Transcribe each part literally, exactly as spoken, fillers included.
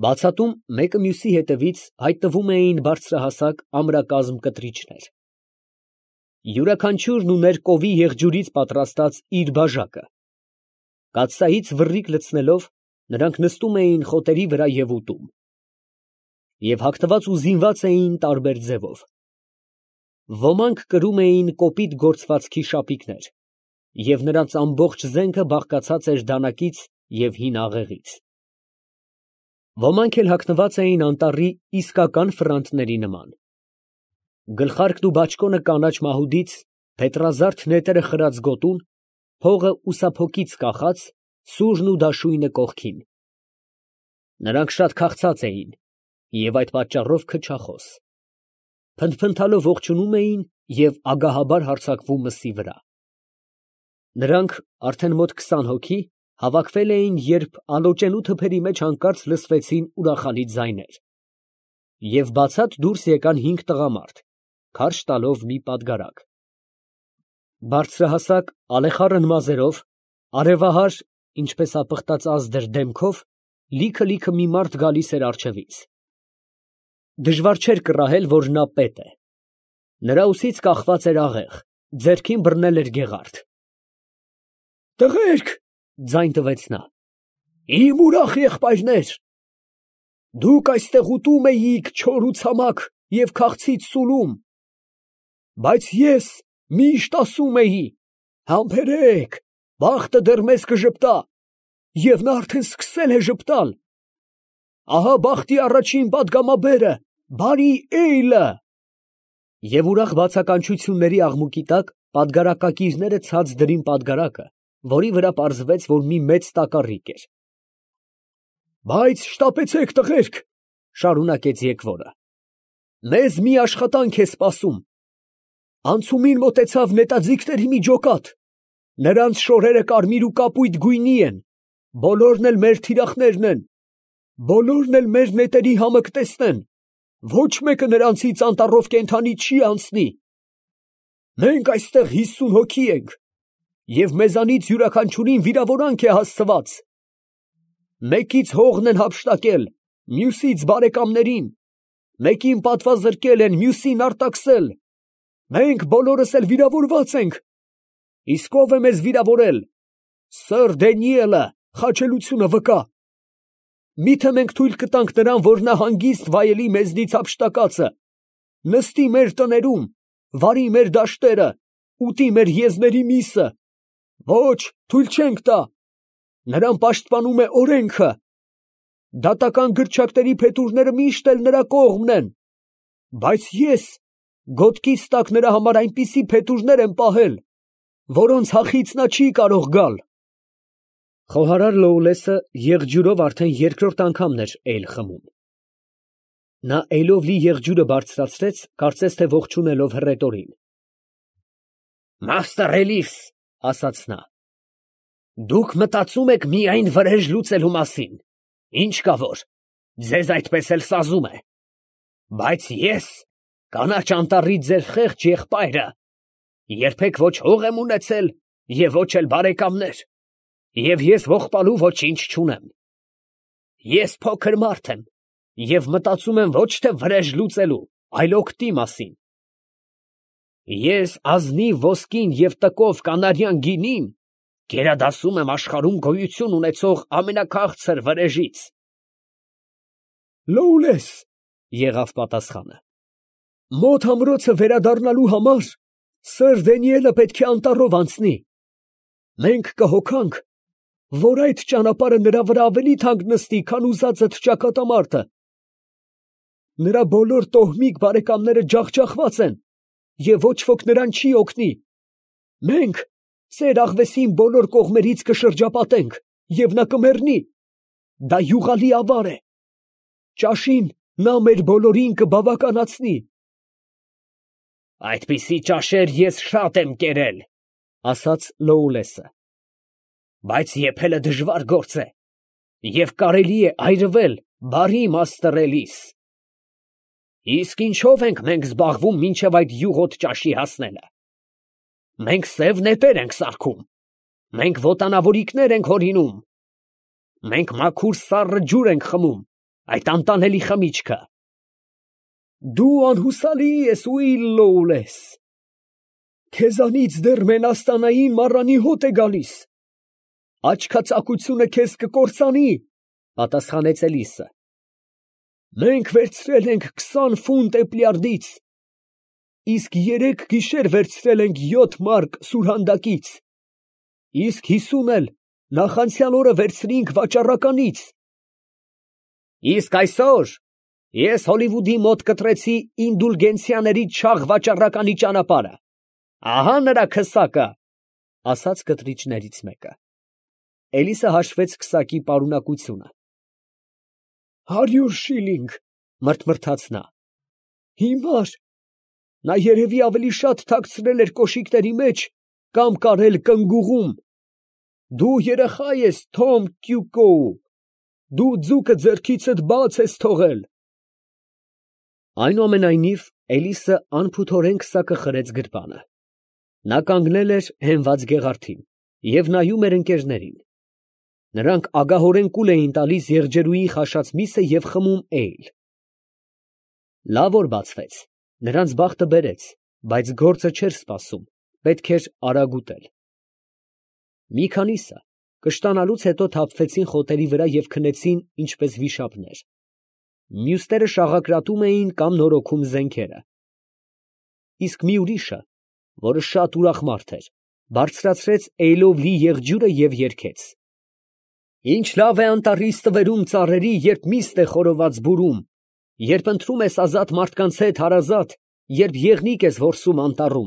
Բացատում մեկը մյուսի հետևից հայտնվում էին բարձրահասակ ամրակազմ կտրիչներ։ Յուրաքանչյուրն ուներ կովի եղջյուրից պատրաստած իր բաժակը։ Կաթսայից վռռիկ լցնելով, նրանք նստում էին խոտերի վրա և ուտում, և հագնված ու զինված էին տարբեր ձևով։ Ոմանք կրում էին կոպիտ գործվածքի շապիկներ, և նրանց ամբողջ զենքը բաղկացած էր դանակից և հին աղեղից։ Ոմանք էլ հագնված էին անտառի իսկական ֆրանտների նման։ Գլխարկն ու բաճկոնը կանաչ մահուդից, փետրազարդ նետերը խրած գոտուն, փողը ուսափոկից կախած, սուրն ու դաշույնը կողքին։ Նրանք շատ քաղցած էին և այդ պատճառով քչախոս։ Փնթփնթալով ողջունում էին և ագահաբար հարձակվում մսի վրա։ Նրանք, արդեն մոտ քսան հոգի, հավաքվել էին, երբ ալոճենու թփերի մեջ հանկարծ լսվեցին ուրախալի ձայներ, և բացատ դուրս եկան հինգ տղամարդ, քարշ տալով մի պատգարակ։ Բարձրահասակ, ալեխառն մազերով, արևահար, ինչպես ապխտած ազդր դեմքով, լիքը֊լիքը մի մարդ գալիս էր առջևից։ Դժվար չէր կռահել, որ նա պետ է։ Նրա ուսից կախված էր աղեղ, ձեռքին բռնել էր գեղարդ։ «Տղերք, ֊ ձայն տվեց նա, ֊ իմ ուրախ եղբայրներ, դուք այստեղ ուտում էիք չոր ու ցամաք և քաղցից սուլում, բայց ես միշտ ասում էի. համբերե՛ք, բախտը դեռ մեզ կժպտա, և նա արդեն սկսել է ժպտալ։ Ահա բախտի առաջին պատգամաբերը, բարի էյլը»։ Եվ ուրախ բացականչությունների աղմուկի տակ պատգարակակիրները ցած դրին պատգարակը, որի վրա պարզվեց, որ մի մեծ տակառիկ էր։ «Բայց շտապեցեք, տղերք, ֊ շարունակեց եկվորը, ֊ մեզ մի աշխատանք է սպասում. անցումին մոտեցավ նետաձիգների մի ջոկատ, նրանց շորերը կարմիր ու կապույտ գույնի են, բոլորն էլ մեր թիրախներն են, բոլորն էլ մեր նետերի համը կտեսնեն, ոչ մեկը նրանցից անտառով կենդանի չի անցնի։ Մենք այստեղ հիսուն հոգի ենք, և մեզանից յուրաքանչյուրին վիրավորանք է հասցված. մեկից հողն են հափշտակել, մյուսից բարեկամներին, մեկին պատվազրկել են, մյուսին արտաքսել, մենք բոլորս էլ վիրավորված ենք։ Իսկ ո՞վ է մեզ վիրավորել։ Սըր Դանիելը, խաչելությունը վկա։ Մի՞թե մենք թույլ կտանք նրան, որ նա հանգիստ վայելի մեզնից հափշտակածը, նստի մեր տներում, վարի մեր դաշտերը, ուտի մեր եզների միսը։ Ոչ, թույլ չենք տա։ Նրան պաշտպանում է օրենքը։ Դատական գրչակների փետուրները միշտ էլ նրա կողմն են, բայց ես գոտքիս տակ նրա համար այնպիսի փետուրներ եմ պահել, որոնց հախից նա չի կարող գալ։ Խոհարար Լոուլեսը եղջյուրով արդեն երկրորդ անգամն էր էյլ խմում։ Նա էյլով լի եղջյուրը բարձրացրեց, կարծես թե ողջունելով հռետորին։ «Մաստր Էլիս, ֊ ասաց նա, ֊ դուք մտածում եք միայն վրեժ լուծելու մասին, ինչ կա որ, ձեզ այդպես էլ սազում է, բայց ես, կանաչ անտառի ձեր խեղճ եղբայրը, երբեք ոչ հող եմ ունեցել և ոչ էլ բարեկամներ, և ես ողբալու ոչինչ չունեմ։ Ես փոքր մարդ եմ և մտածում եմ ոչ թե վրեժ լուծելու, այլ օգտի մասին։ Ես ազնիվ ոսկին և տկով կանարյան գինին գերադասում եմ աշխարհում գոյություն ունեցող ամենաքաղցր վրեժից։ Լոուլես, ֊ եղավ պատասխանը, ֊ մոտ ամրոցը վերադառնալու համար սըր Դանիելը պետք է անտառով անցնի։ Մենք կհոգանք, որ այդ ճանապարհը նրա վրա ավելի թանկ նստի, քան ուզածդ ճակատամարտը։ Նրա բոլոր տոհմիկ բարեկամները ջախջախված են, և ոչ ոք նրան չի օգնի։ Մենք ծեր աղվեսին բոլոր կողմերից կշրջապատենք, և նա կմեռնի։ Դա յուղալի ավար է։ Ճաշին նա մեր բոլորին կբավականացնի։ Այդպիսի ճաշեր ես շատ եմ կերել, ֊ ասաց Լոուլեսը, ֊ բայց եփելը դժվար գործ է, և կարելի է այրվել, բարի մաստր Էլիս։ Իսկ ինչո՞վ ենք մենք զբաղվում մինչև այդ յուղոտ ճաշի հասնելը։ Մենք սև նետեր ենք սարքում, մենք ոտանավորիկներ ենք հորինում, մենք մաքուր սառը ջուր ենք խմում, այդ անտանելի խմիչքը։ Դու անհուսալի ես ու իլլոլ ես։ Քեզանից դեռ մենաստանային մառանի հոտ է գալիս։ Աչքածակությունը քեզ կկործանի, պատասխանեց Էլիսը։ Մենք վերցրել ենք քսան ֆունտ էպլյարդից, իսկ երեք գիշեր վերցրել ենք յոթ մարկ սուրհանդակից, իսկ հիսուն էլ նախանցյալ օրը վերցրինք վաճառականից։ Իսկ այսօր ես Հոլիվուդի մոտ կտրեցի ինդուլգենցիաների չաղ վաճառականի ճանապարհը, ահա նրա քսակը, ասաց կտրիչներից մեկը։ Էլիսը հաշվեց քսակի պարունակությունը։ Հարյուր շիլինգ, մրթմրթաց նա։ Հիմար, նա երևի ավելի շատ թաքցրել էր կոշիկների մեջ կամ կարել կնգուղում։ Դու երեխա ես, Թոմ Կյուկոու, դու ձուկը ձեռքիցդ բաց ես թողել։ Այնուամենայնիվ Էլիսը անփութորեն քսակը խրեց գրպանը։ Նա կանգնել էր հենված գեղարդին և նայում էր ընկերներին։ Նրանք ագահորեն կուլ էին տալիս եղջերուի խաշած միսը և խմում էյլ։ Լավ օր բացվեց, նրանց բախտը բերեց, բայց գործը չէր սպասում, պետք էր արագ ուտել։ Մի քանիսը կշտանալուց հետո թափվեցին խոտերի վրա և քնեցին ինչպես վիշապներ։ Մյուսները շաղակրատում էին կամ նորոգում զենքերը։ Իսկ մի ուրիշը, որը շատ ուրախ մարդ էր, բարձրացրեց էյլով լի եղջյուրը և երգեց. Ինչ լավ է անտառի ստվերում ծառերի, երբ միստ է խորոված բուրում, երբ ընթրում ես ազատ մարդկանց հետ հարազատ, երբ եղնիկ ես որսում անտառում,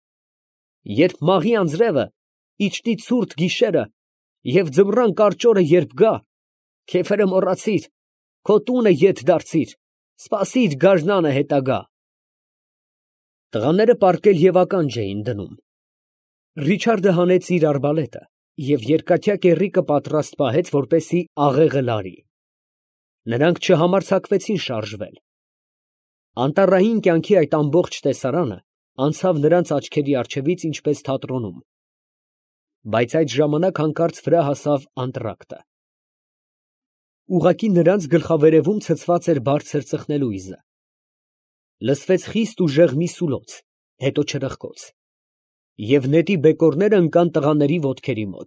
երբ մաղի անձրևը իջնի ցուրտ գիշերը և ձմռան կարճ օրը երբ գա, քեֆերը մոռացիր, քո տունը ետ դարձիր, սպասիր գարնանը հետագա։ Տղաները պառկել և ականջ էին դնում։ Ռիչարդը հանեց իր արբալետը և երկաթյա կեռիկը պատրաստ պահեց, որպեսզի աղեղը լարի։ Նրանք չհամարձակվեցին շարժվել։ Անտառային կյանքի այդ ամբողջ տեսարանը անցավ նրանց աչքերի առջևից ինչպես թատրոնում։ Բայց այդ ժամանակ հանկարծ վրա հասավ անտրակտը։ Ուղղակի նրանց գլխավերևում ցցված էր բարձր ծխնելույզը։ Լսվեց խիստ ուժեղ մի սուլոց, հետո չրխկոց, և նետի բեկորները ընկան տղաների ոտքերի մոտ։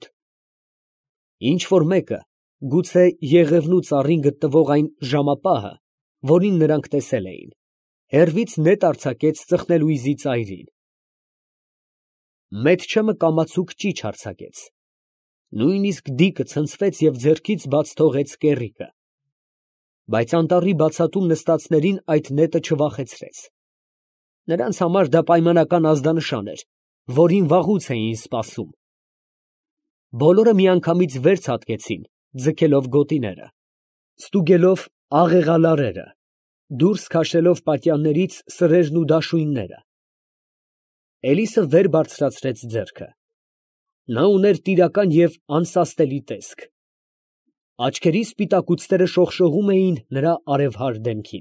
Ինչ որ մեկը, գուցե Եղևնու ծառին գտնվող այն ժամապահը, որին նրանք տեսել էին, հեռվից նետ արձակեց ծխնելույզի ծայրին։ Մեթչըմը կամացուկ ճիչ արձակեց։ Նույնիսկ դիկը ցնցվեց և ձեռքից բաց թողեց կեռիկը։ Բայց անտառի բացատում նստածներին այդ նետը չվախեցրեց։ Նրանց համար դա պայմանական ազդանշան էր, որին վաղուց էին սպասում։ Բոլորը միանգամից վեր ցատկեցին, ձգելով գոտիները, ստուգելով աղեղալարերը, դուրս քաշելով պատյաններից սրերն ու դաշույնները։ Էլիսը վեր բարձրացրեց ձեռքը։ Նա ուներ տիրական և անսաստելի տեսք։ Աչքերի սպիտակուցները շողշողում էին նրա արևհար դեմքին։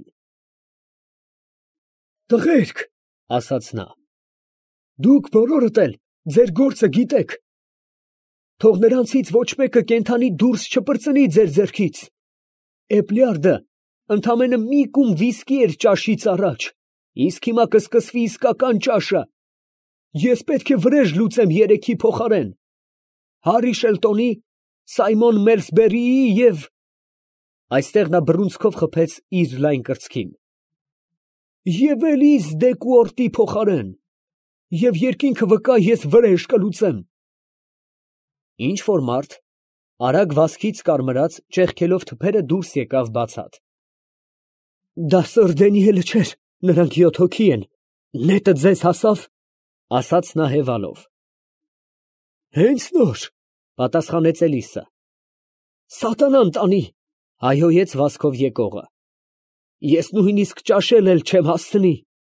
Տղերք, ասաց նա, դուք բոլորդ էլ ձեր գործը գիտեք։ Թող նրանցից ոչ մեկը կենդանի դուրս չպրծնի ձեր ձեռքից։ Էպլյարդը ընդամենը մի կում վիսկի էր ճաշից առաջ, իսկ հիմա կսկսվի իսկական ճաշը։ Ես պետք է վրեժ լուծեմ երեքի փոխարեն. Հարի Շելտոնի, Սայմոն Մելսբերիի և… Այստեղ նա բռունցքով խփեց իր լայն կրծքին. և Էլիս Դեկուորտի փոխարեն, և երկինքը վկա, ես վրեժ կլուծեմ։ Ինչ որ մարդ, արագ վազքից կարմրած, ճեղքելով թփերը դուրս եկավ բացատ։ Դա սըր Դենիելը չէր, նրանք յոթ հոգի են, նետը ձեզ հասավ, ասաց նա հևալով։ Հենց նոր, պատասխանեց Էլիսը։ Սատանան տանի, հայհոյեց վազքով եկողը։ Ես նույնիսկ ճաշել էլ չեմ հասցնի։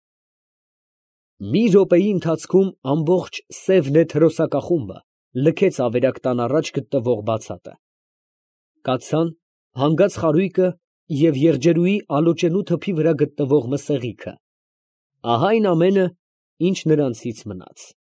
Մի րոպեի ընթացքում ամբողջ սև նետ հրոսակախումբը լքեց ավերակ տան առաջ գտնվող բացատը։ Կացան հանգած խարույկը և եղջերուի ալոճենու թփի վրա գտնվող մսեղիքը։ Ահա այն ամենը, ինչ նրանցից մնաց։